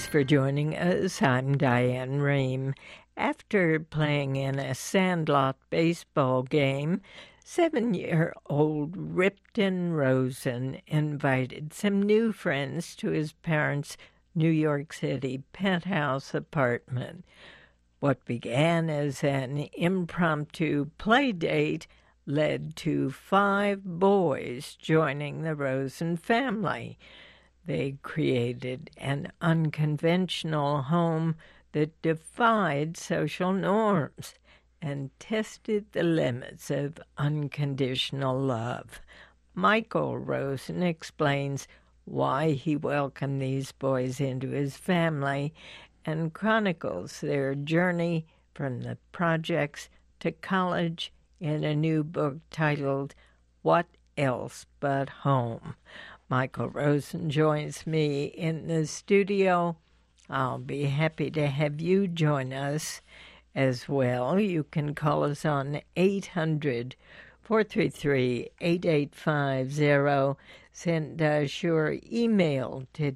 Thanks for joining us. I'm Diane Rehm. After playing in a Sandlot baseball game, 7-year-old Ripton Rosen invited some new friends to his parents' New York City penthouse apartment. What began as an impromptu play date led to 5 boys joining the Rosen family. They created an unconventional home that defied social norms and tested the limits of unconditional love. Michael Rosen explains why he welcomed these boys into his family and chronicles their journey from the projects to college in a new book titled What Else But Home. Michael Rosen joins me in the studio. I'll be happy to have you join us as well. You can call us on 800-433-8850. Send us your email to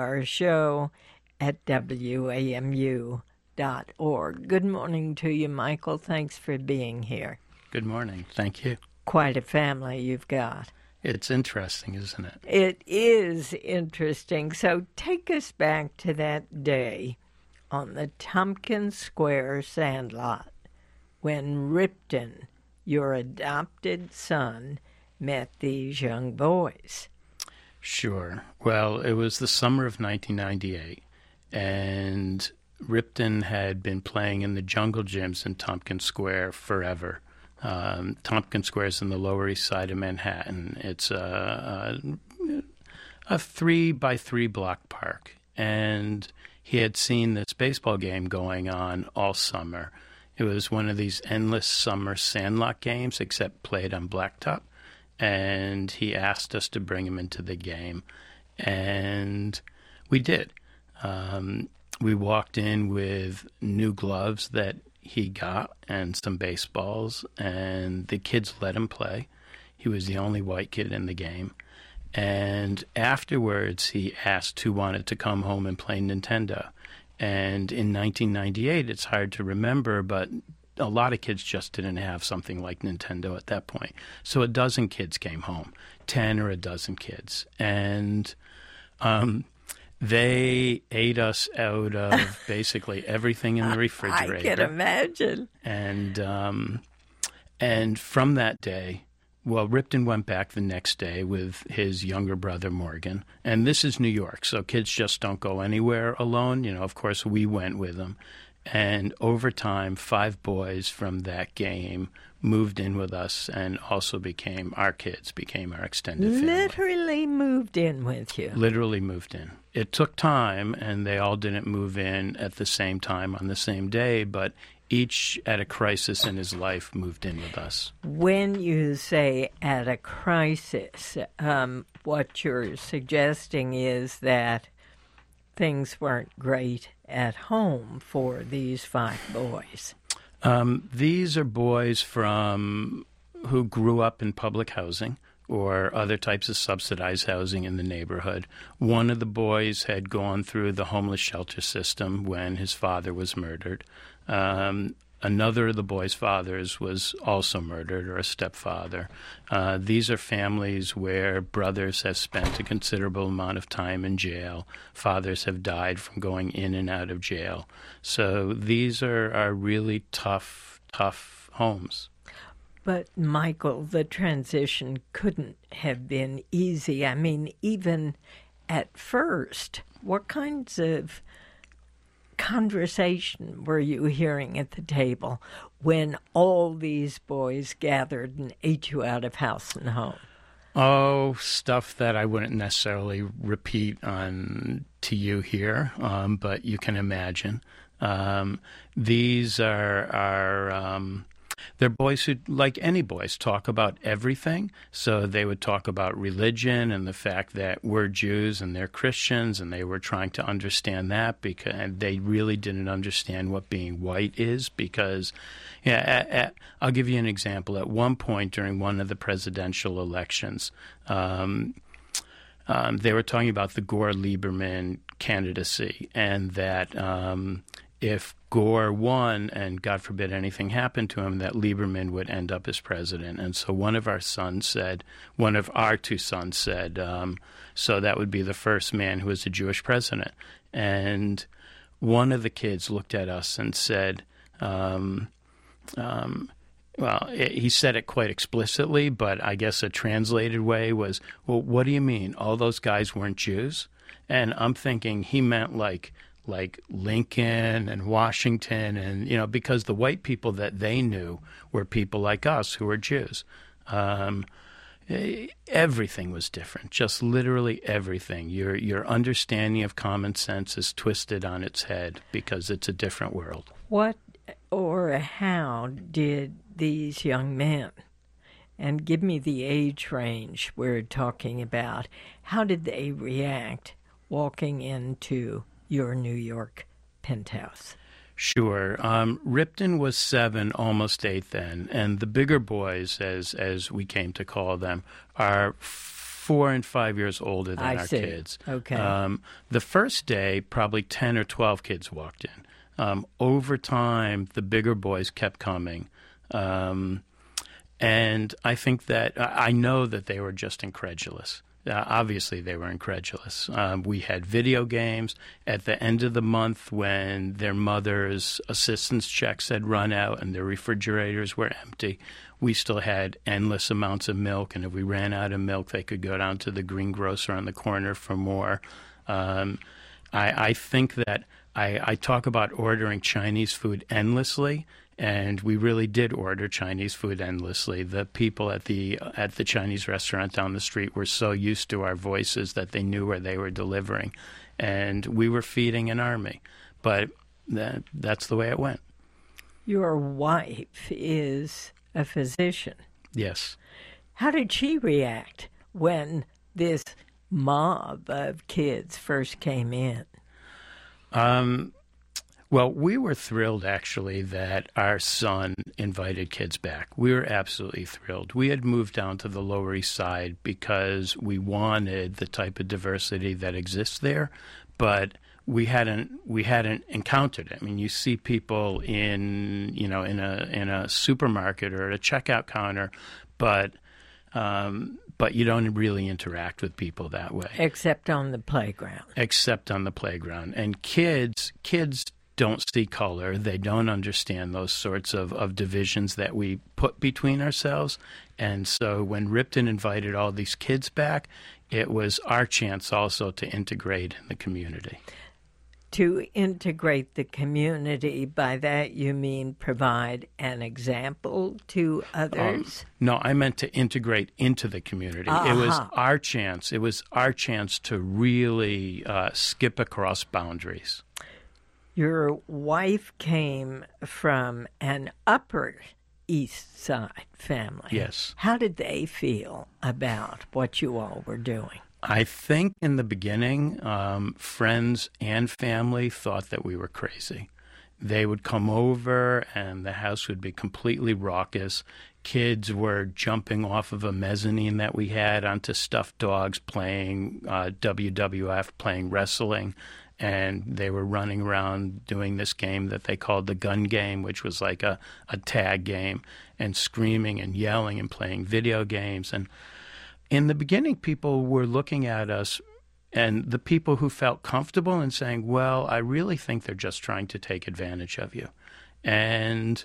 drshow@wamu.org. Good morning to you, Michael. Thanks for being here. Good morning. Thank you. Quite a family you've got. It's interesting, isn't it? It is interesting. So take us back to that day on the Tompkins Square Sandlot when Ripton, your adopted son, met these young boys. Sure. Well, it was the summer of 1998, and Ripton had been playing in the jungle gyms in Tompkins Square forever. Tompkins Square is in the Lower East Side of Manhattan. It's a 3-by-3 block park, and he had seen this baseball game going on all summer. It was one of these endless summer sandlot games, except played on blacktop, and he asked us to bring him into the game, and we did. We walked in with new gloves that he got and some baseballs, and the kids let him play. He was the only white kid in the game. And afterwards, he asked who wanted to come home and play Nintendo. And in 1998, it's hard to remember, but a lot of kids just didn't have something like Nintendo at that point. So a dozen kids came home, 10 or a dozen kids. And they ate us out of basically everything in the refrigerator. I can imagine. And from that day, well, Ripton went back the next day with his younger brother, Morgan. And this is New York, so kids just don't go anywhere alone. You know, of course, we went with them. And over time, 5 boys from that game moved in with us and also became our kids, became our extended family. Literally moved in with you. Literally moved in. It took time, and they all didn't move in at the same time on the same day, but each at a crisis in his life moved in with us. When you say at a crisis, what you're suggesting is that things weren't great at home for these 5 boys. These are boys who grew up in public housing or other types of subsidized housing in the neighborhood. One of the boys had gone through the homeless shelter system when his father was murdered. Another of the boys' fathers was also murdered, or a stepfather. These are families where brothers have spent a considerable amount of time in jail. Fathers have died from going in and out of jail. So these are really tough homes. But, Michael, the transition couldn't have been easy. I mean, even at first, what kinds of conversation were you hearing at the table when all these boys gathered and ate you out of house and home? Oh, stuff that I wouldn't necessarily repeat on to you here, but you can imagine. These are they're boys who, like any boys, talk about everything. So they would talk about religion and the fact that we're Jews and they're Christians, and they were trying to understand that because they really didn't understand what being white is. Because, I'll give you an example. At one point during one of the presidential elections, they were talking about the Gore-Lieberman candidacy, and that if Gore won and, God forbid, anything happened to him, that Lieberman would end up as president. And so one of our two sons said, so that would be the first man who was a Jewish president. And one of the kids looked at us and said, he said it quite explicitly, but I guess a translated way was, well, what do you mean? All those guys weren't Jews? And I'm thinking he meant like Lincoln and Washington, and, because the white people that they knew were people like us who were Jews. Everything was different, just literally everything. Your understanding of common sense is twisted on its head because it's a different world. What or how did these young men, and give me the age range we're talking about, how did they react walking into your New York penthouse? Sure. Ripton was 7, almost 8 then, and the bigger boys, as we came to call them, are 4 and 5 years older than our kids. Okay. The first day, probably 10 or 12 kids walked in. Over time, the bigger boys kept coming. And I think that I know that they were just incredulous. Obviously, they were incredulous. We had video games. At the end of the month, when their mother's assistance checks had run out and their refrigerators were empty, we still had endless amounts of milk. And if we ran out of milk, they could go down to the greengrocer on the corner for more. I think that I talk about ordering Chinese food endlessly. And we really did order Chinese food endlessly. The people at the Chinese restaurant down the street were so used to our voices that they knew where they were delivering. And we were feeding an army. But that's the way it went. Your wife is a physician. Yes. How did she react when this mob of kids first came in? Well, we were thrilled, actually, that our son invited kids back. We were absolutely thrilled. We had moved down to the Lower East Side because we wanted the type of diversity that exists there, but we hadn't encountered it. I mean, you see people in a supermarket or at a checkout counter, but you don't really interact with people that way. Except on the playground. And kids don't see color. They don't understand those sorts of divisions that we put between ourselves. And so when Ripton invited all these kids back, it was our chance also to integrate in the community. To integrate the community, by that you mean provide an example to others? No, I meant to integrate into the community. Uh-huh. It was our chance. It was our chance to really skip across boundaries. Your wife came from an Upper East Side family. Yes. How did they feel about what you all were doing? I think in the beginning, friends and family thought that we were crazy. They would come over and the house would be completely raucous. Kids were jumping off of a mezzanine that we had onto stuffed dogs, playing WWF, playing wrestling. And they were running around doing this game that they called the gun game, which was like a tag game, and screaming and yelling and playing video games. And in the beginning, people were looking at us, and the people who felt comfortable and saying, well, I really think they're just trying to take advantage of you. And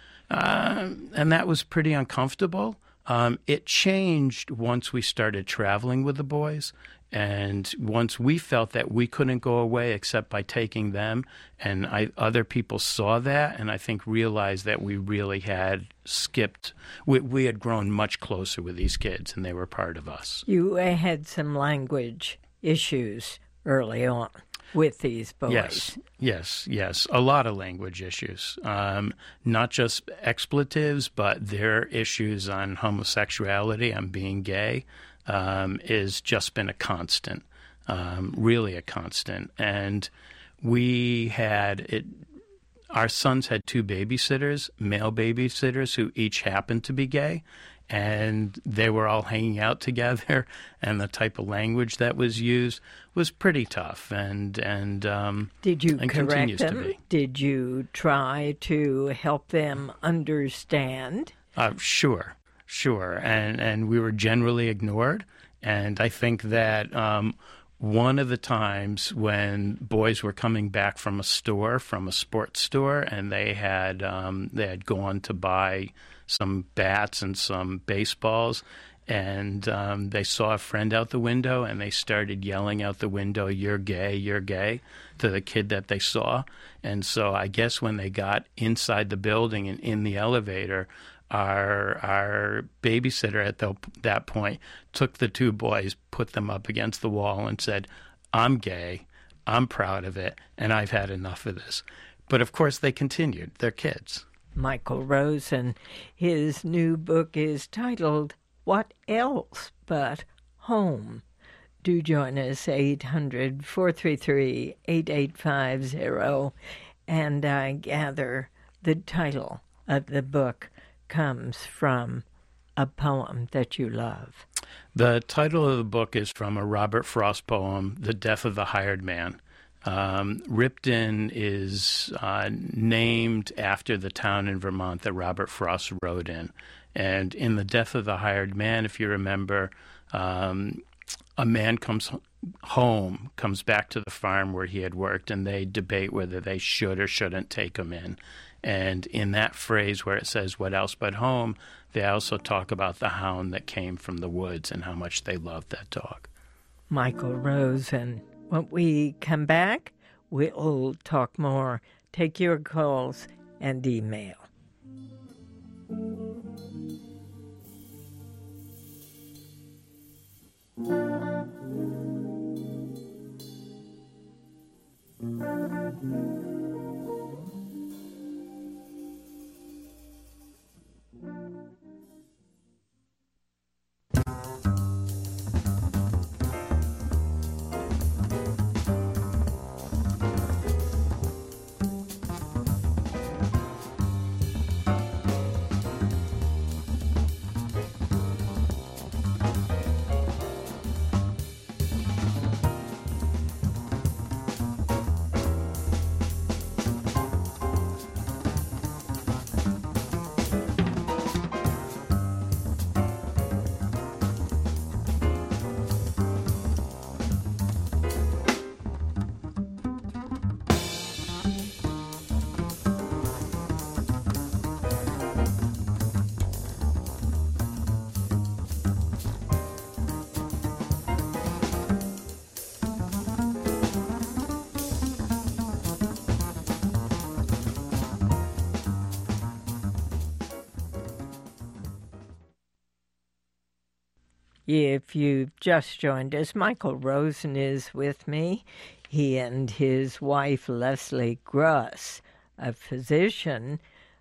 that was pretty uncomfortable. It changed once we started traveling with the boys. And once we felt that we couldn't go away except by taking them, and other people saw that and I think realized that we really had skipped, we had grown much closer with these kids and they were part of us. You had some language issues early on with these boys. Yes. A lot of language issues. Not just expletives, but their issues on homosexuality, on being gay. Is just been a constant, really a constant. And we had it, our sons had two babysitters, male babysitters, who each happened to be gay, and they were all hanging out together, and the type of language that was used was pretty tough, and did you and correct continues to them? be. Did you try to help them understand? Sure, and we were generally ignored, and I think that one of the times when boys were coming back from a sports store, and they had gone to buy some bats and some baseballs, and they saw a friend out the window, and they started yelling out the window, "You're gay," to the kid that they saw. And so I guess when they got inside the building and in the elevator, our babysitter at that point took the two boys, put them up against the wall, and said, "I'm gay, I'm proud of it, and I've had enough of this." But of course they continued. They're kids. Michael Rosen, his new book is titled What Else But Home? Do join us, 800-433-8850, and I gather the title of the book comes from a poem that you love. The title of the book is from a Robert Frost poem, The Death of the Hired Man. Ripton is named after the town in Vermont that Robert Frost wrote in. And in The Death of the Hired Man, if you remember, a man comes back to the farm where he had worked, and they debate whether they should or shouldn't take him in. And in that phrase where it says, "What else but home?" they also talk about the hound that came from the woods and how much they loved that dog. Michael Rosen. When we come back, we'll talk more. Take your calls and email. If you've just joined us, Michael Rosen is with me. He and his wife, Leslie Gruss, a physician,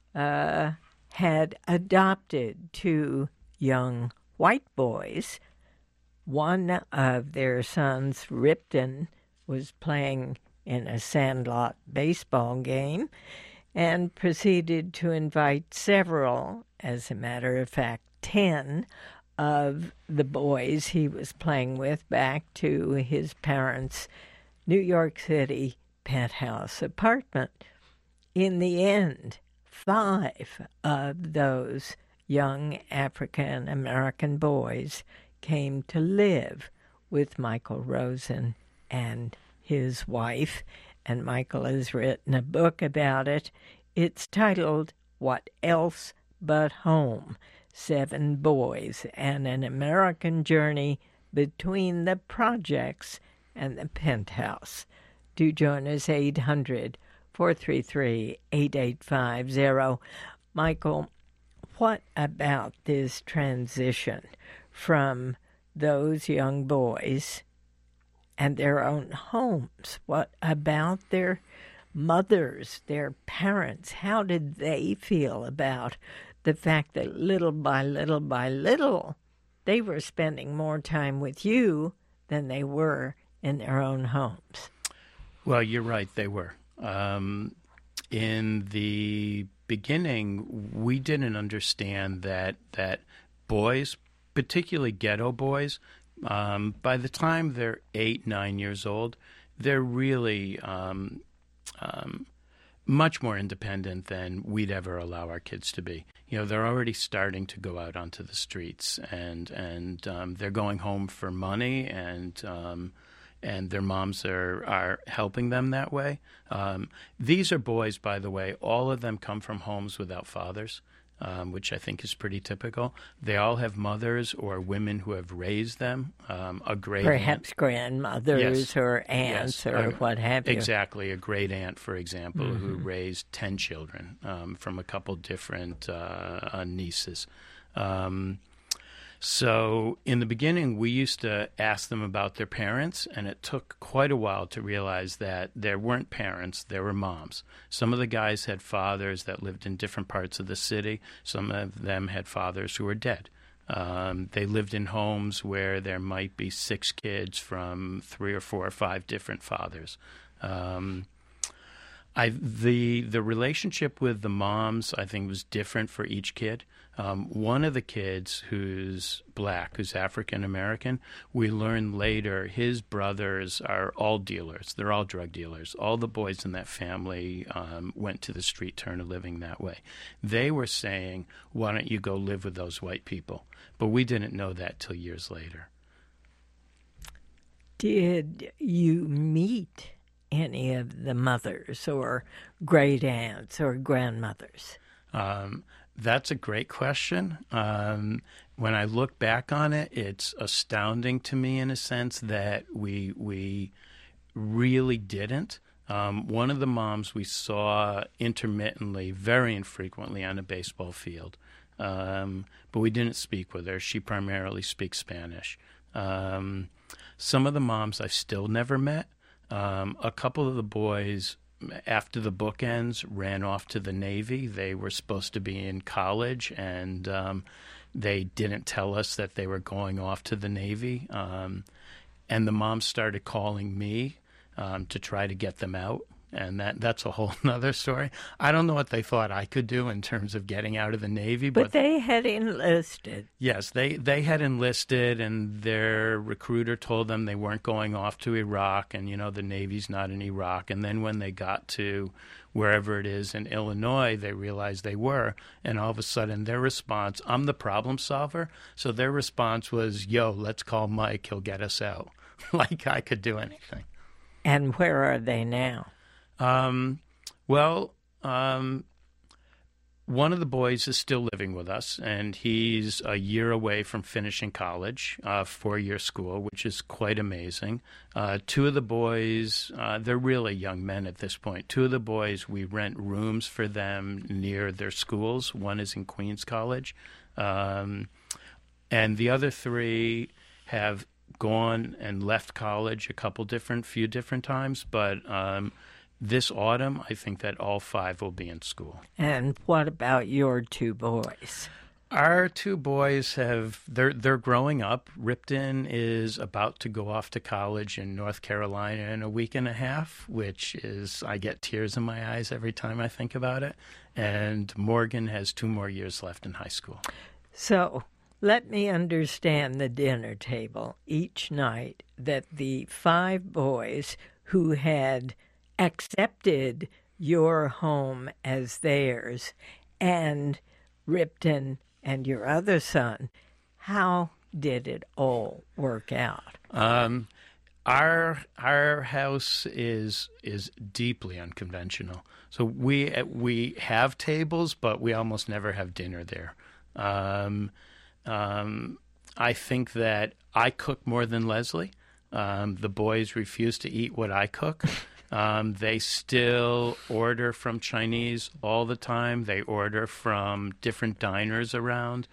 had adopted two young white boys. One of their sons, Ripton, was playing in a sandlot baseball game and proceeded to invite several, as a matter of fact, 10 of the boys he was playing with back to his parents' New York City penthouse apartment. In the end, 5 of those young African American boys came to live with Michael Rosen and his wife, and Michael has written a book about it. It's titled What Else But Home? 7 Boys and an American Journey Between the Projects and the Penthouse. Do join us, 800-433-8850. Michael, what about this transition from those young boys and their own homes? What about their mothers, their parents? How did they feel about the fact that little by little by little, they were spending more time with you than they were in their own homes? Well, you're right, they were. in the beginning, we didn't understand that boys, particularly ghetto boys, by the time they're 8, 9 years old, they're really much more independent than we'd ever allow our kids to be. They're already starting to go out onto the streets, and they're going home for money, and their moms are helping them that way. These are boys, by the way. All of them come from homes without fathers, which I think is pretty typical. They all have mothers or women who have raised them. A great perhaps aunt. grandmothers Yes. or aunts Yes. or what have you. Exactly. A great aunt, for example, who raised 10 children from a couple different nieces. So in the beginning, we used to ask them about their parents, and it took quite a while to realize that there weren't parents, there were moms. Some of the guys had fathers that lived in different parts of the city. Some of them had fathers who were dead. They lived in homes where there might be 6 kids from 3 or 4 or 5 different fathers. The relationship with the moms, I think, was different for each kid. One of the kids who's black, who's African American, we learned later his brothers are all dealers. They're all drug dealers. All the boys in that family went to the street, turned a living that way. They were saying, why don't you go live with those white people? But we didn't know that till years later. Did you meet any of the mothers or great aunts or grandmothers? That's a great question. When I look back on it, it's astounding to me in a sense that we really didn't. One of the moms we saw intermittently, very infrequently on a baseball field, but we didn't speak with her. She primarily speaks Spanish. Some of the moms I still never met. A couple of the boys, after the book ends, ran off to the Navy. They were supposed to be in college, and they didn't tell us that they were going off to the Navy. And the moms started calling me to try to get them out. And that's a whole nother story. I don't know what they thought I could do in terms of getting out of the Navy. But they had enlisted. Yes, they had enlisted, and their recruiter told them they weren't going off to Iraq, and, the Navy's not in Iraq. And then when they got to wherever it is in Illinois, they realized they were. And all of a sudden, their response, I'm the problem solver. So their response was, yo, let's call Mike. He'll get us out. Like I could do anything. And where are they now? One of the boys is still living with us, and he's a year away from finishing college, 4-year school, which is quite amazing. 2 of the boys, they're really young men at this point. 2 of the boys, we rent rooms for them near their schools. One is in Queens College. And the other 3 have gone and left college few different times, but this autumn, I think that all 5 will be in school. And what about your 2 boys? Our 2 boys they're growing up. Ripton is about to go off to college in North Carolina in a week and a half, which is, I get tears in my eyes every time I think about it. And Morgan has 2 more years left in high school. So let me understand the dinner table each night that the 5 boys who had accepted your home as theirs and Ripton and your other son, how did it all work out? Our house is deeply unconventional. So we have tables, but we almost never have dinner there. I think that I cook more than Leslie. The boys refuse to eat what I cook. They still order from Chinese all the time. They order from different diners around.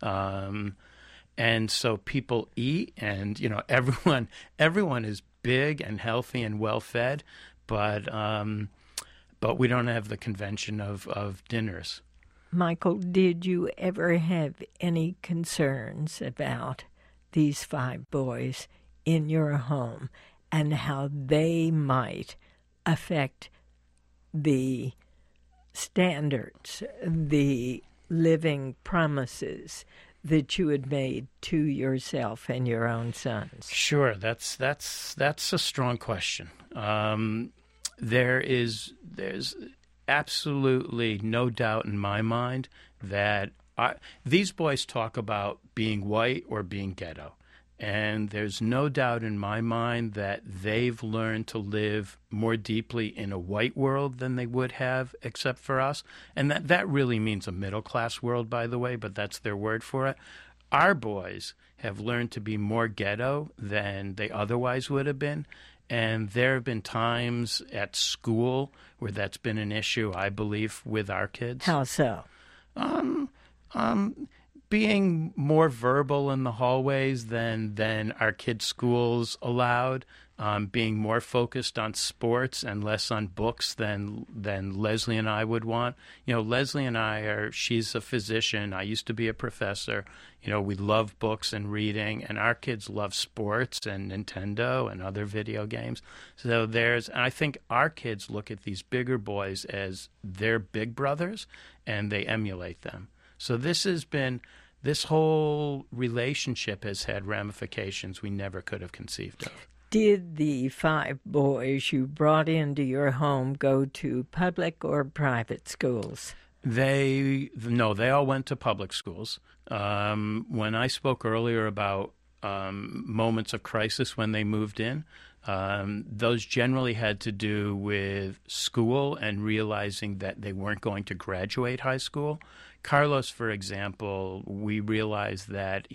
And so people eat, and, everyone is big and healthy and well-fed, but we don't have the convention of dinners. Michael, did you ever have any concerns about these 5 boys in your home and how they might affect the standards, the living promises that you had made to yourself and your own sons? Sure, that's a strong question. There's absolutely no doubt in my mind that these boys talk about being white or being ghetto. And there's no doubt in my mind that they've learned to live more deeply in a white world than they would have except for us. And that really means a middle-class world, by the way, but that's their word for it. Our boys have learned to be more ghetto than they otherwise would have been. And there have been times at school where that's been an issue, I believe, with our kids. How so? Being more verbal in the hallways than our kids' schools allowed, being more focused on sports and less on books than Leslie and I would want. Leslie and she's a physician. I used to be a professor. We love books and reading, and our kids love sports and Nintendo and other video games. So and I think our kids look at these bigger boys as their big brothers, and they emulate them. So this whole relationship has had ramifications we never could have conceived of. Did the 5 boys you brought into your home go to public or private schools? They all went to public schools. When I spoke earlier about moments of crisis when they moved in, those generally had to do with school and realizing that they weren't going to graduate high school. Carlos, for example, we realized that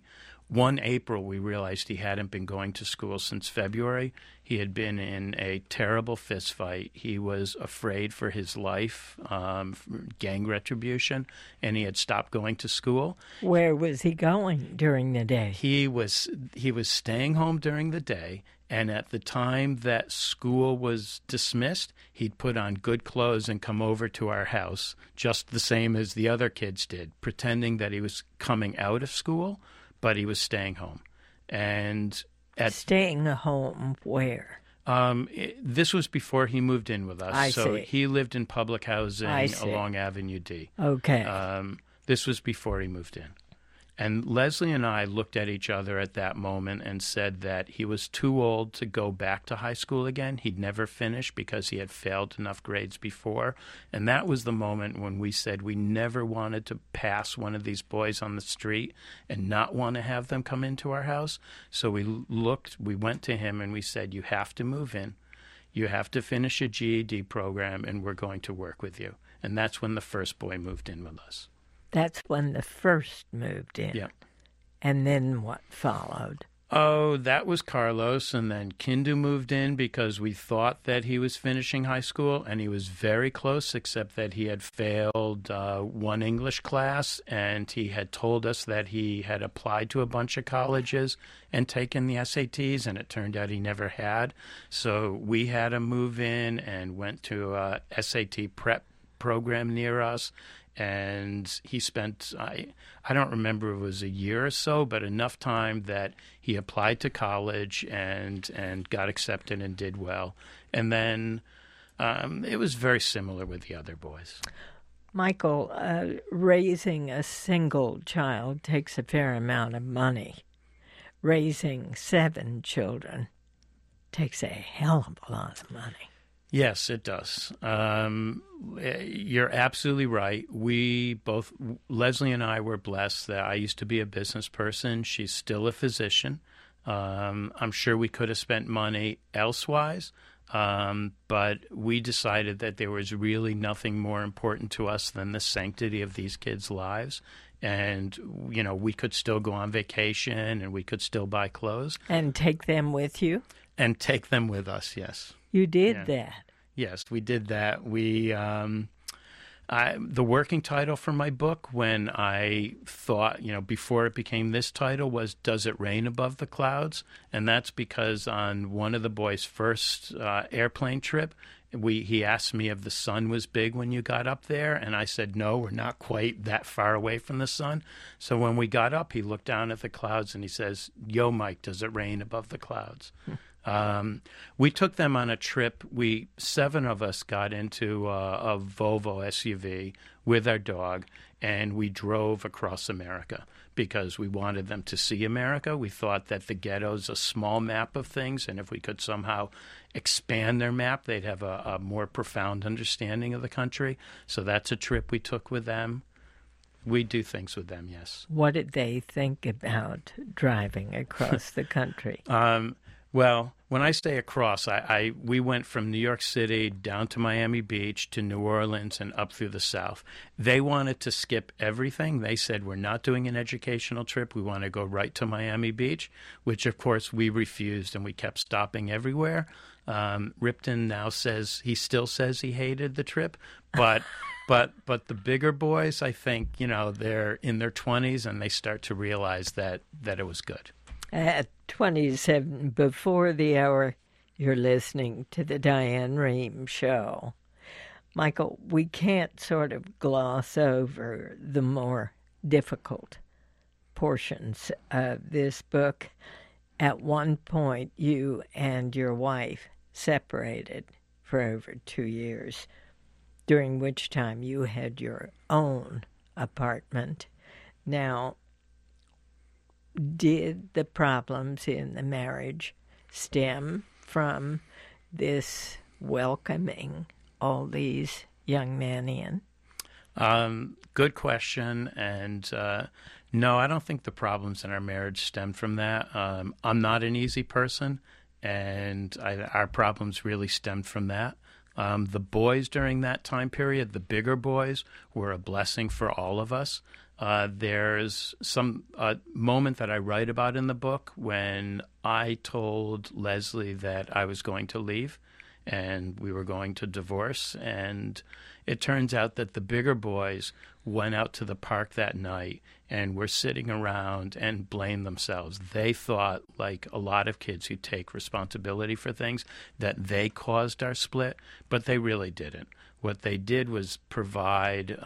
one April, we realized he hadn't been going to school since February. He had been in a terrible fist fight. He was afraid for his life, gang retribution, and he had stopped going to school. Where was he going during the day? He was staying home during the day, and at the time that school was dismissed, he'd put on good clothes and come over to our house, just the same as the other kids did, pretending that he was coming out of school, but he was staying home. And staying home where? This was before he moved in with us. I so see. He lived in public housing along Avenue D. Okay. This was before he moved in. And Leslie and I looked at each other at that moment and said that he was too old to go back to high school again. He'd never finish because he had failed enough grades before. And that was the moment when we said we never wanted to pass one of these boys on the street and not want to have them come into our house. So we went to him and we said, you have to move in. You have to finish a GED program and we're going to work with you. And that's when the first boy moved in with us. That's when the first moved in. Yeah. And then what followed? Oh, that was Carlos, and then Kindu moved in because we thought that he was finishing high school, and he was very close, except that he had failed one English class, and he had told us that he had applied to a bunch of colleges and taken the SATs, and it turned out he never had. So we had him move in and went to a SAT prep program near us. And he spent, I don't remember if it was a year or so, but enough time that he applied to college and got accepted and did well. And then it was very similar with the other boys. Michael, raising a single child takes a fair amount of money. Raising 7 children takes a hell of a lot of money. Yes, it does. You're absolutely right. Leslie and I were blessed that I used to be a business person. She's still a physician. I'm sure we could have spent money elsewise, but we decided that there was really nothing more important to us than the sanctity of these kids' lives. And, we could still go on vacation and we could still buy clothes. And take them with you? And take them with us, yes. You did that? Yes, we did that. The working title for my book, when I thought, before it became this title, was Does It Rain Above the Clouds? And that's because on one of the boys' first airplane trip, he asked me if the sun was big when you got up there, and I said, no, we're not quite that far away from the sun. So when we got up, he looked down at the clouds and he says, yo, Mike, does it rain above the clouds? We took them on a trip. 7 of us got into a Volvo SUV with our dog, and we drove across America because we wanted them to see America. We thought that the ghetto's a small map of things, and if we could somehow expand their map, they'd have a more profound understanding of the country. So that's a trip we took with them. We do things with them, yes. What did they think about driving across the country? Well, when I say across, we went from New York City down to Miami Beach to New Orleans and up through the South. They wanted to skip everything. They said, we're not doing an educational trip. We want to go right to Miami Beach, which, of course, we refused, and we kept stopping everywhere. Ripton now still says he hated the trip, but the bigger boys, I think, they're in their 20s, and they start to realize that it was good. At 27, before the hour, you're listening to the Diane Rehm Show. Michael, we can't sort of gloss over the more difficult portions of this book. At one point, you and your wife separated for over 2 years, during which time you had your own apartment. Now, did the problems in the marriage stem from this welcoming all these young men in? Good question. And no, I don't think the problems in our marriage stemmed from that. I'm not an easy person, and our problems really stemmed from that. The boys during that time period, the bigger boys, were a blessing for all of us. There's some moment that I write about in the book when I told Leslie that I was going to leave and we were going to divorce. And it turns out that the bigger boys went out to the park that night and were sitting around and blamed themselves. They thought, like a lot of kids who take responsibility for things, that they caused our split, but they really didn't. What they did was provided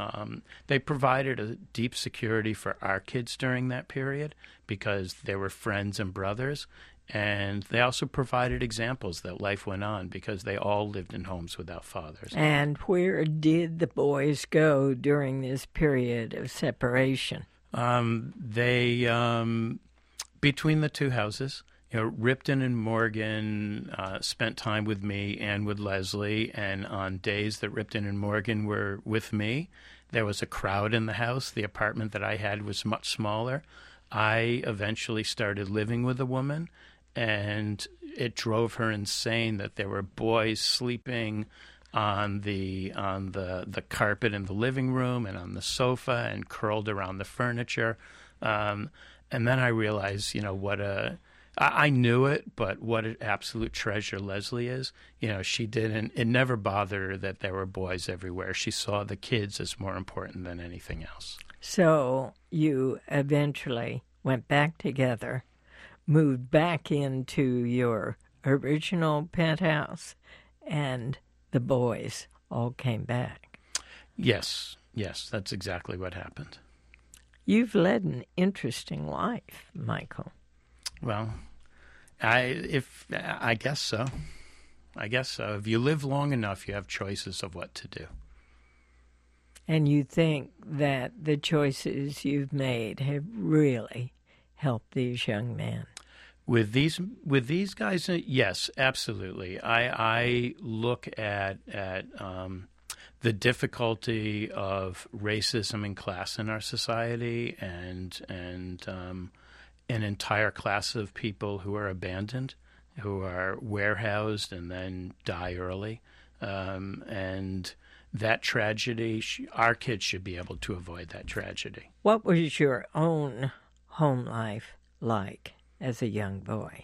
a deep security for our kids during that period because they were friends and brothers. And they also provided examples that life went on because they all lived in homes without fathers. And where did the boys go during this period of separation? They between the two houses. Ripton and Morgan spent time with me and with Leslie, and on days that Ripton and Morgan were with me, there was a crowd in the house. The apartment that I had was much smaller. I eventually started living with a woman, and it drove her insane that there were boys sleeping on the carpet in the living room and on the sofa and curled around the furniture. And then I realized, I knew it, but what an absolute treasure Leslie is. It never bothered her that there were boys everywhere. She saw the kids as more important than anything else. So you eventually went back together, moved back into your original penthouse, and the boys all came back. Yes, that's exactly what happened. You've led an interesting life, Michael. Well, I guess so. If you live long enough, you have choices of what to do. And you think that the choices you've made have really helped these young men? With these guys, yes, absolutely. I look at the difficulty of racism and class in our society, and an entire class of people who are abandoned, who are warehoused and then die early. And that tragedy, our kids should be able to avoid that tragedy. What was your own home life like as a young boy?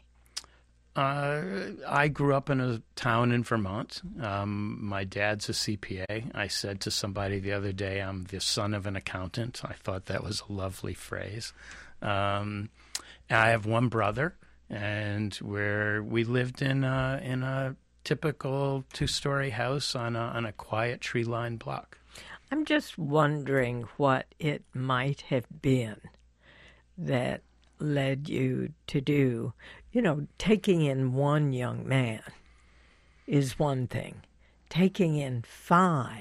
I grew up in a town in Vermont. My dad's a CPA. I said to somebody the other day, I'm the son of an accountant. I thought that was a lovely phrase. I have one brother, and we lived in a typical two-story house on a quiet tree-lined block. I'm just wondering what it might have been that led you to do? You know, taking in one young man is one thing. Taking in 5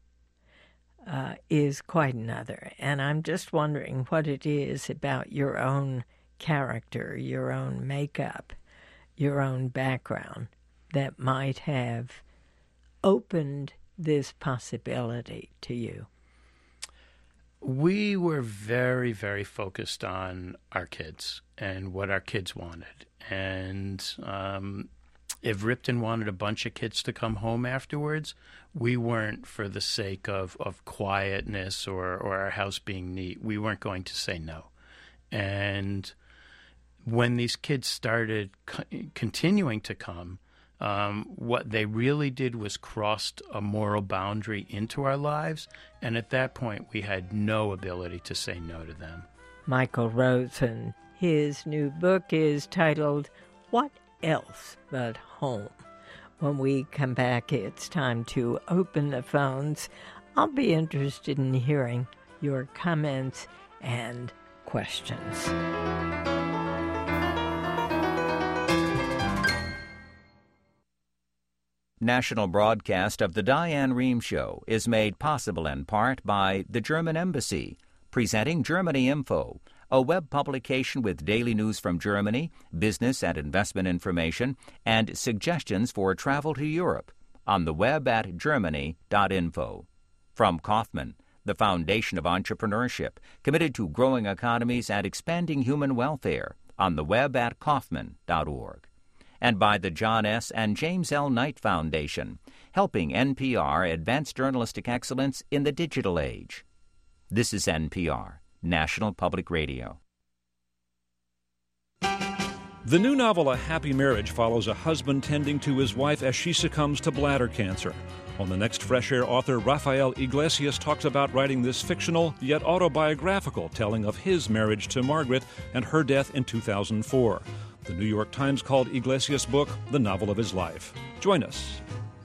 is quite another. And I'm just wondering what it is about your own character, your own makeup, your own background that might have opened this possibility to you. We were very, very focused on our kids and what our kids wanted. And if Ripton wanted a bunch of kids to come home afterwards, we weren't, for the sake of quietness or our house being neat, we weren't going to say no. And when these kids started continuing to come, what they really did was crossed a moral boundary into our lives, and at that point we had no ability to say no to them. Michael Rosen, his new book is titled What Else But Home? When we come back, it's time to open the phones. I'll be interested in hearing your comments and questions. National broadcast of the Diane Rehm Show is made possible in part by the German Embassy, presenting Germany Info, a web publication with daily news from Germany, business and investment information, and suggestions for travel to Europe on the web at germany.info. From Kauffman, the Foundation of Entrepreneurship, committed to growing economies and expanding human welfare, on the web at kauffman.org. And by the John S. and James L. Knight Foundation, helping NPR advance journalistic excellence in the digital age. This is NPR, National Public Radio. The new novel, A Happy Marriage, follows a husband tending to his wife as she succumbs to bladder cancer. On the next Fresh Air, author Rafael Iglesias talks about writing this fictional yet autobiographical telling of his marriage to Margaret and her death in 2004. The New York Times called Iglesias' book the novel of his life. Join us.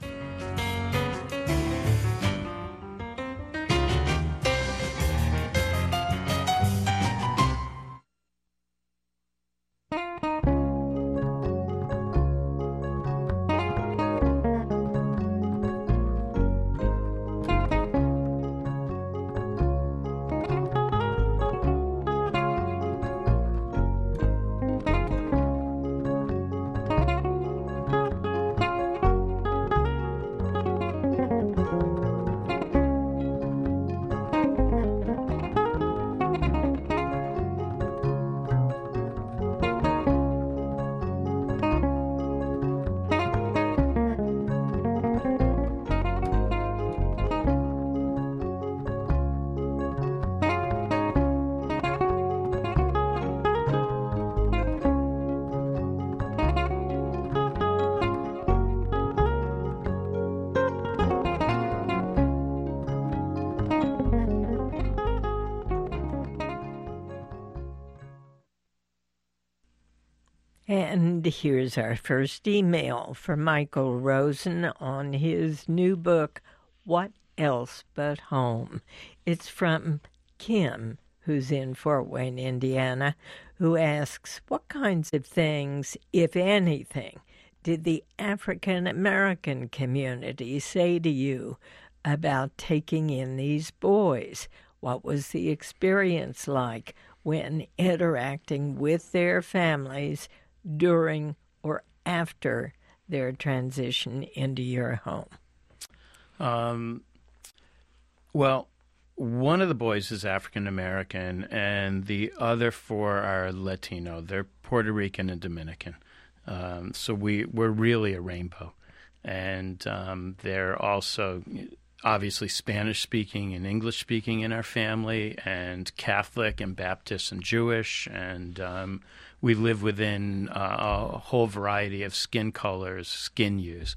And here's our first email from Michael Rosen on his new book, What Else But Home? It's from Kim, who's in Fort Wayne, Indiana, who asks, what kinds of things, if anything, did the African American community say to you about taking in these boys? What was the experience like when interacting with their families during or after their transition into your home? Well, one of the boys is African American, and the other 4 are Latino. They're Puerto Rican and Dominican. So we're really a rainbow. And they're also obviously Spanish-speaking and English-speaking in our family, and Catholic and Baptist and Jewish, and we live within a whole variety of skin colors, skin hues.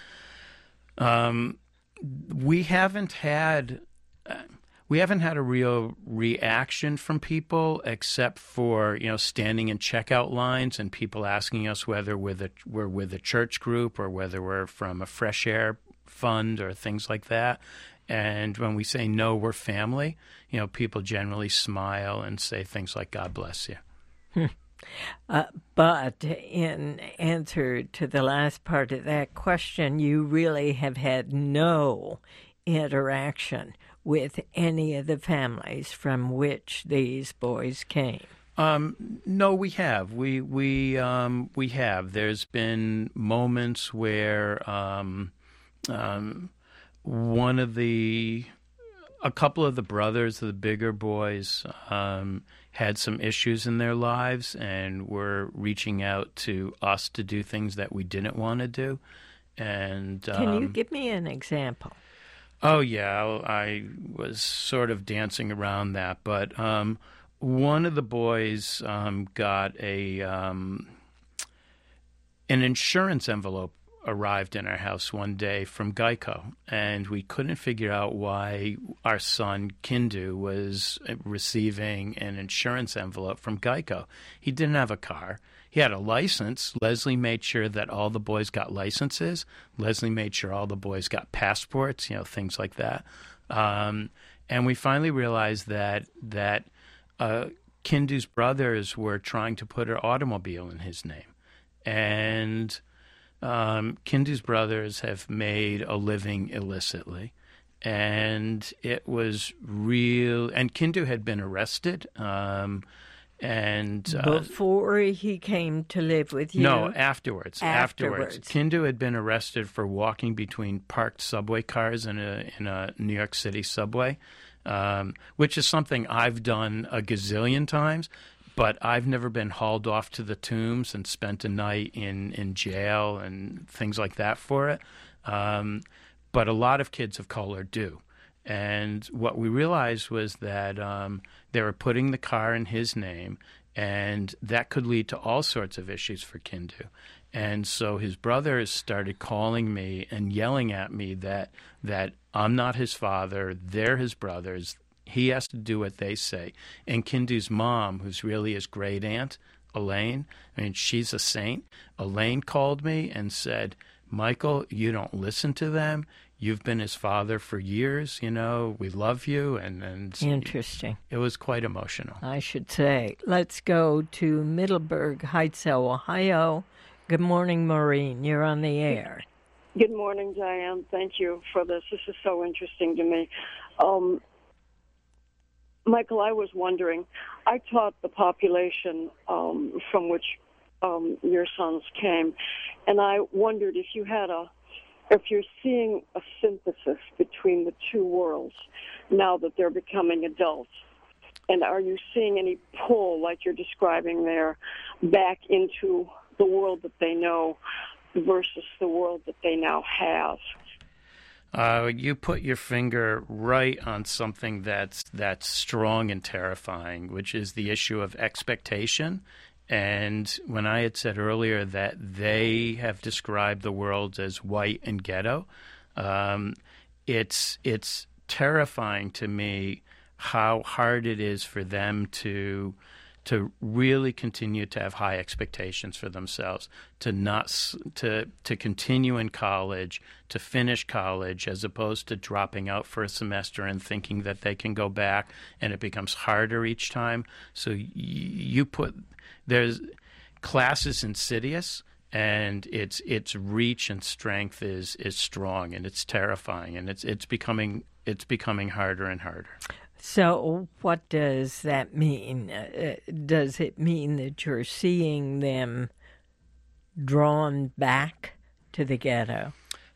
We haven't had a real reaction from people, except for standing in checkout lines and people asking us whether we're with a church group or whether we're from a Fresh Air fund or things like that. And when we say no, we're family, people generally smile and say things like "God bless you." But in answer to the last part of that question, you really have had no interaction with any of the families from which these boys came. No, we have. We have. There's been moments where a couple of the brothers, the bigger boys, had some issues in their lives and were reaching out to us to do things that we didn't want to do. And can you give me an example? Oh yeah, I was sort of dancing around that, but one of the boys got an insurance envelope arrived in our house one day from Geico, and we couldn't figure out why our son Kindu was receiving an insurance envelope from Geico. He didn't have a car. He had a license. Leslie made sure that all the boys got licenses. Leslie made sure all the boys got passports, things like that. And we finally realized that Kindu's brothers were trying to put an automobile in his name. And Kindu's brothers have made a living illicitly. And it was real. And Kindu had been arrested. Before he came to live with you? No, afterwards. Kindu had been arrested for walking between parked subway cars in a New York City subway, which is something I've done a gazillion times, but I've never been hauled off to the Tombs and spent a night in jail and things like that for it. But a lot of kids of color do. And what we realized was that they were putting the car in his name, and that could lead to all sorts of issues for Kindu. And so his brothers started calling me and yelling at me that I'm not his father, they're his brothers, he has to do what they say. And Kindu's mom, who's really his great aunt, Elaine, she's a saint. Elaine called me and said, Michael, you don't listen to them. You've been his father for years, we love you. And interesting. It was quite emotional. I should say. Let's go to Middleburg Heights, Ohio. Good morning, Maureen. You're on the air. Good morning, Diane. Thank you for this. This is so interesting to me. Michael, I was wondering, I taught the population from which your sons came, and I wondered if you're seeing a synthesis between the two worlds now that they're becoming adults, and are you seeing any pull, like you're describing there, back into the world that they know versus the world that they now have? You put your finger right on something that's strong and terrifying, which is the issue of expectation. And when I had said earlier that they have described the world as white and ghetto, it's terrifying to me how hard it is for them to really continue to have high expectations for themselves, to continue in college, to finish college, as opposed to dropping out for a semester and thinking that they can go back, and it becomes harder each time. So there's class is insidious, and its reach and strength is strong, and it's terrifying, and it's becoming harder and harder. So what does that mean? Does it mean that you're seeing them drawn back to the ghetto?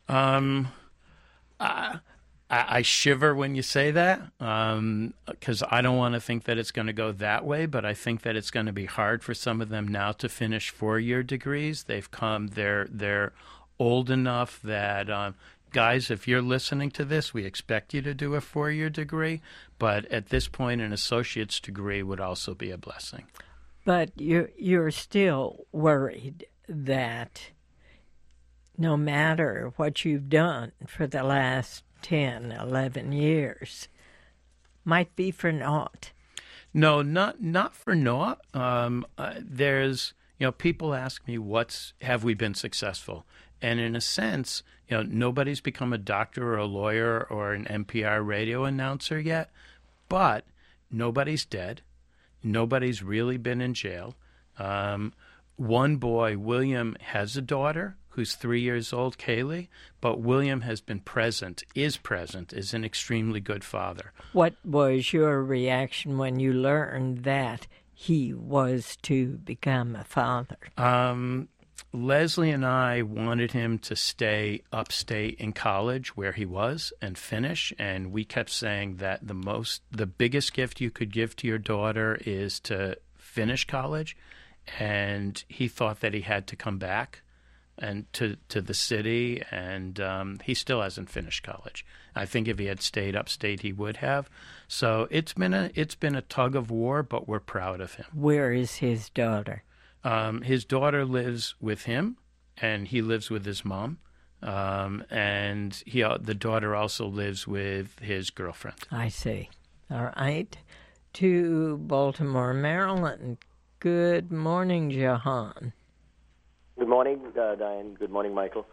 I shiver when you say that, because I don't want to think that it's going to go that way, but I think that it's going to be hard for some of them now to finish 4-year degrees. They're old enough that... Guys, if you're listening to this, we expect you to do a 4-year degree, but at this point, an associate's degree would also be a blessing. But you're still worried that no matter what you've done for the last 10, 11 years, might be for naught. No, not for naught. There's, people ask me, have we been successful? And in a sense, nobody's become a doctor or a lawyer or an NPR radio announcer yet, but nobody's dead. Nobody's really been in jail. One boy, William, has a daughter who's 3 years old, Kaylee, but William has been is an extremely good father. What was your reaction when you learned that he was to become a father? Leslie and I wanted him to stay upstate in college where he was and finish, and we kept saying that the biggest gift you could give to your daughter is to finish college, and he thought that he had to come back and to the city, and he still hasn't finished college. I think if he had stayed upstate, he would have. So it's been a tug of war, but we're proud of him. Where is his daughter? His daughter lives with him, and he lives with his mom. And the daughter also lives with his girlfriend. I see. All right. To Baltimore, Maryland. Good morning, Jahan. Good morning, Diane. Good morning, Michael.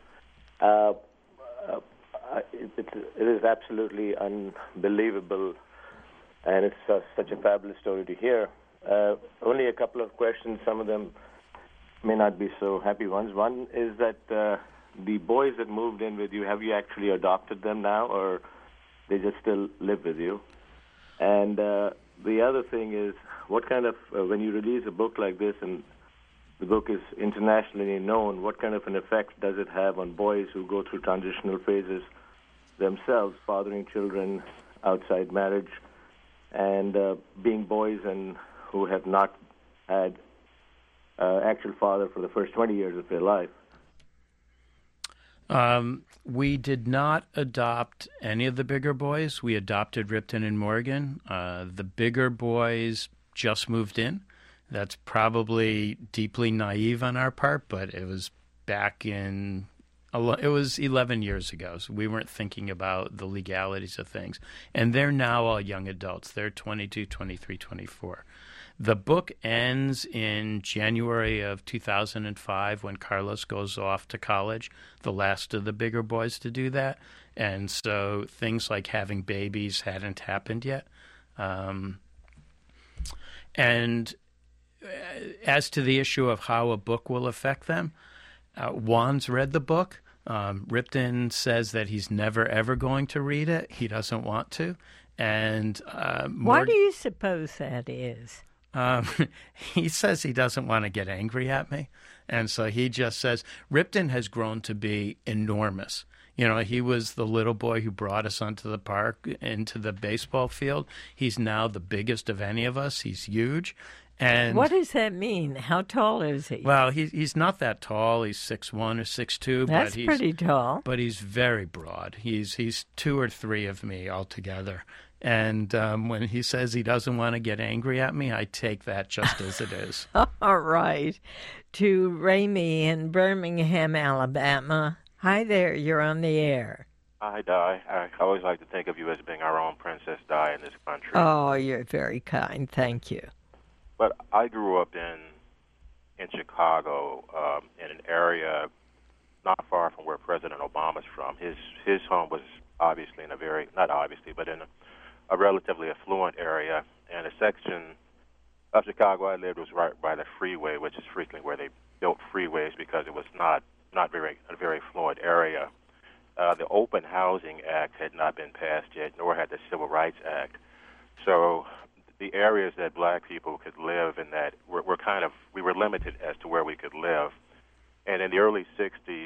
It is absolutely unbelievable, and it's such a fabulous story to hear. Only a couple of questions. Some of them may not be so happy ones. One is that the boys that moved in with you, have you actually adopted them now, or they just still live with you? And the other thing is, what kind of, when you release a book like this and the book is internationally known, what kind of an effect does it have on boys who go through transitional phases themselves, fathering children outside marriage, and being boys and who have not had actual father for the first 20 years of their life? We did not adopt any of the bigger boys. We adopted Ripton and Morgan. The bigger boys just moved in. That's probably deeply naive on our part, but it was it was 11 years ago, so we weren't thinking about the legalities of things. And they're now all young adults. They're 22, 23, 24. The book ends in January of 2005 when Carlos goes off to college, the last of the bigger boys to do that. And so things like having babies hadn't happened yet. And as to the issue of how a book will affect them, Juan's read the book. Ripton says that he's never, ever going to read it. He doesn't want to. And why do you suppose that is? He says he doesn't want to get angry at me. And so he just says, Ripton has grown to be enormous. You know, he was the little boy who brought us onto the park, into the baseball field. He's now the biggest of any of us. He's huge. And what does that mean? How tall is he? Well, he's not that tall. He's 6'1" or 6'2". That's pretty tall. But he's very broad. He's 2 or 3 of me altogether. And when he says he doesn't want to get angry at me, I take that just as it is. All right. To Ramey in Birmingham, Alabama. Hi there. You're on the air. Hi, Di. I always like to think of you as being our own Princess Di in this country. Oh, you're very kind. Thank you. But I grew up in Chicago, in an area not far from where President Obama's from. His home was obviously in a very, not obviously, but in a relatively affluent area. And a section of Chicago I lived was right by the freeway, which is frequently where they built freeways because it was not a very affluent area. The Open Housing Act had not been passed yet, nor had the Civil Rights Act. So the areas that black people could live in that we were limited as to where we could live. And in the early 60s,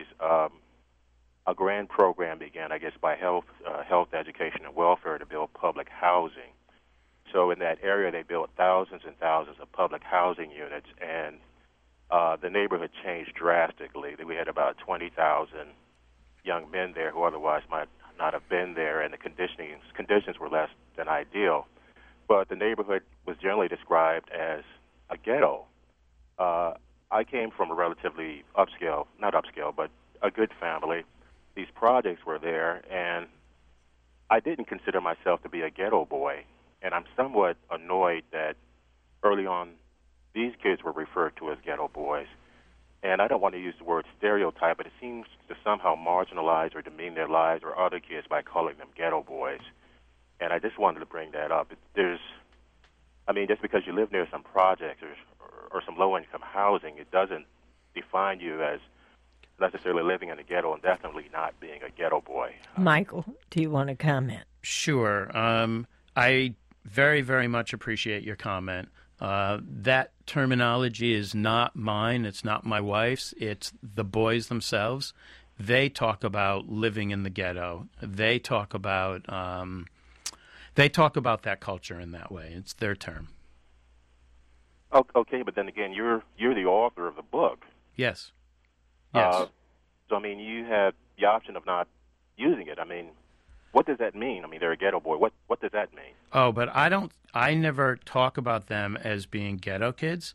a grand program began, I guess, by health, education, and welfare to build public housing. So in that area, they built thousands and thousands of public housing units, and the neighborhood changed drastically. We had about 20,000 young men there who otherwise might not have been there, and the conditions were less than ideal. But the neighborhood was generally described as a ghetto. I came from a relatively not upscale, but a good family. These projects were there, and I didn't consider myself to be a ghetto boy. And I'm somewhat annoyed that early on these kids were referred to as ghetto boys. And I don't want to use the word stereotype, but it seems to somehow marginalize or demean their lives or other kids by calling them ghetto boys. And I just wanted to bring that up. Just because you live near some projects or some low-income housing, it doesn't define you as necessarily living in a ghetto and definitely not being a ghetto boy. Michael, do you want to comment? Sure. I very, very much appreciate your comment. That terminology is not mine. It's not my wife's. It's the boys themselves. They talk about living in the ghetto. They talk about that culture in that way. It's their term. Okay, but then again, you're the author of the book. Yes. Yes. So I mean, you had the option of not using it. I mean, what does that mean? I mean, they're a ghetto boy. What does that mean? Oh, but I never talk about them as being ghetto kids.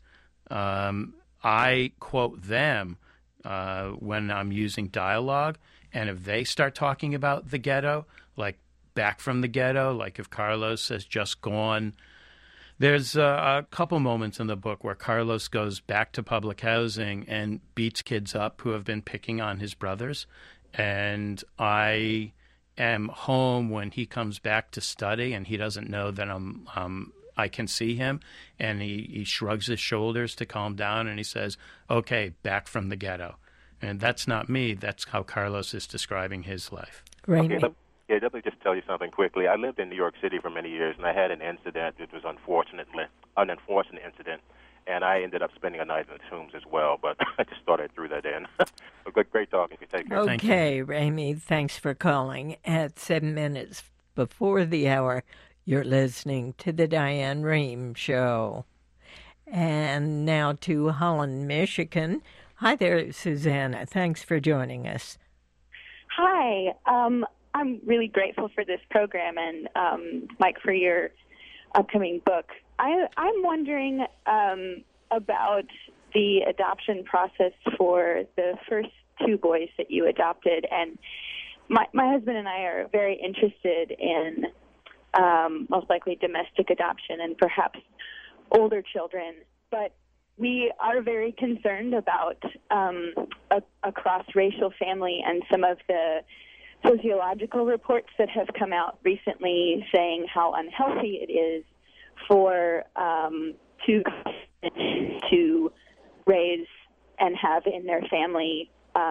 I quote them when I'm using dialogue, and if they start talking about the ghetto, like Back from the Ghetto, like if Carlos has just gone. There's a couple moments in the book where Carlos goes back to public housing and beats kids up who have been picking on his brothers. And I am home when he comes back to study, and he doesn't know that I can see him. And he shrugs his shoulders to calm down, and he says, "Okay, back from the ghetto." And that's not me. That's how Carlos is describing his life. Raymond. Okay, let me just tell you something quickly. I lived in New York City for many years, and I had an incident. It was an unfortunate incident, and I ended up spending a night in the Tombs as well. But I just thought I threw that in. Great talking to you. Take care. Okay, Ramey, thanks for calling. At 7 minutes before the hour, you're listening to the Diane Rehm Show. And now to Holland, Michigan. Hi there, Susanna. Thanks for joining us. Hi. I'm really grateful for this program and, Mike, for your upcoming book. I'm wondering about the adoption process for the first two boys that you adopted. And my husband and I are very interested in most likely domestic adoption and perhaps older children. But we are very concerned about a cross-racial family and some of the sociological reports that have come out recently saying how unhealthy it is for two to raise and have in their family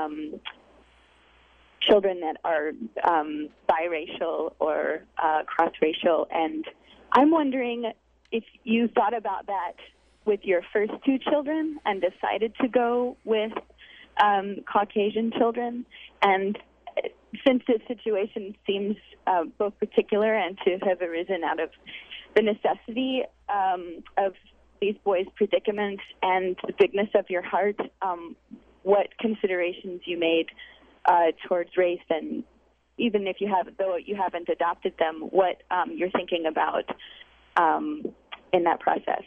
children that are biracial or cross-racial. And I'm wondering if you thought about that with your first two children and decided to go with Caucasian children. And since this situation seems both particular and to have arisen out of the necessity of these boys' predicaments and the bigness of your heart, what considerations you made towards race, and even if you have, though you haven't adopted them, what you're thinking about in that process.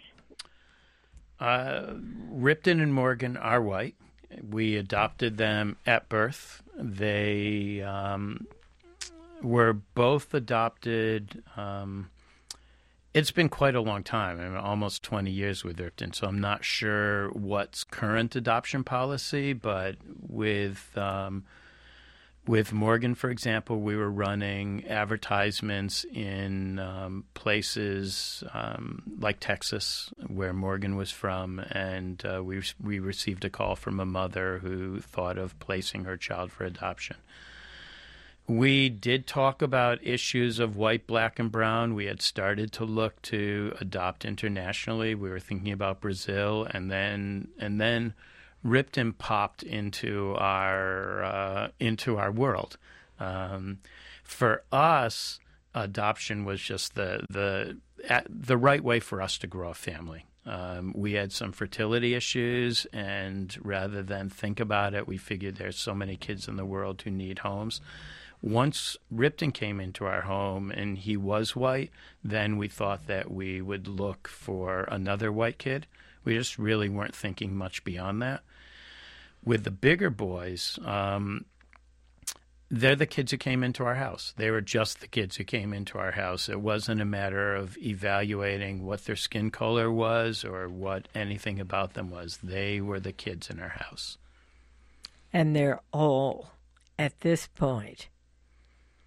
Ripton and Morgan are white. We adopted them at birth. They were both adopted. It's been quite a long time, I mean, almost 20 years with Ripton, so I'm not sure what's current adoption policy, but with Morgan, for example, we were running advertisements in places like Texas, where Morgan was from, and we received a call from a mother who thought of placing her child for adoption. We did talk about issues of white, black, and brown. We had started to look to adopt internationally. We were thinking about Brazil, and then Ripton popped into our world. For us, adoption was just the right way for us to grow a family. We had some fertility issues, and rather than think about it, we figured there's so many kids in the world who need homes. Once Ripton came into our home and he was white, then we thought that we would look for another white kid. We just really weren't thinking much beyond that. With the bigger boys, they're the kids who came into our house. They were just the kids who came into our house. It wasn't a matter of evaluating what their skin color was or what anything about them was. They were the kids in our house. And they're all, at this point,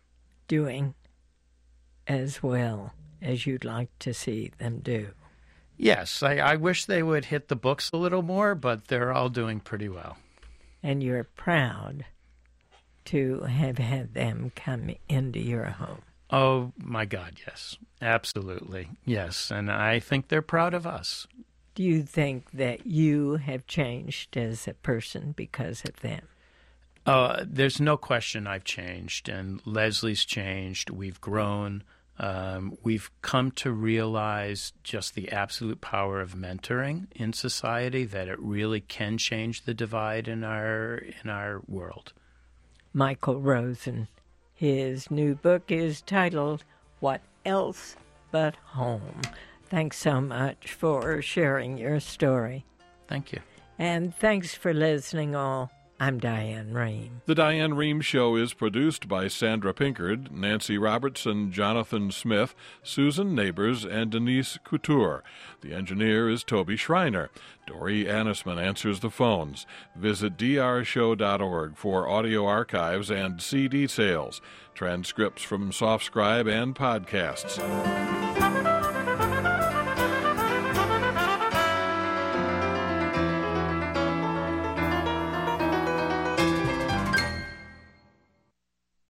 doing as well as you'd like to see them do. Yes, I wish they would hit the books a little more, but they're all doing pretty well. And you're proud to have had them come into your home. Oh, my God, yes. Absolutely. Yes, and I think they're proud of us. Do you think that you have changed as a person because of them? There's no question I've changed, and Leslie's changed. We've grown. We've come to realize just the absolute power of mentoring in society, that it really can change the divide in our world. Michael Rosen. His new book is titled What Else But Home. Thanks so much for sharing your story. Thank you. And thanks for listening all. I'm Diane Rehm. The Diane Rehm Show is produced by Sandra Pinkard, Nancy Robertson, Jonathan Smith, Susan Neighbors, and Denise Couture. The engineer is Toby Schreiner. Dori Annisman answers the phones. Visit drshow.org for audio archives and CD sales, transcripts from SoftScribe, and podcasts.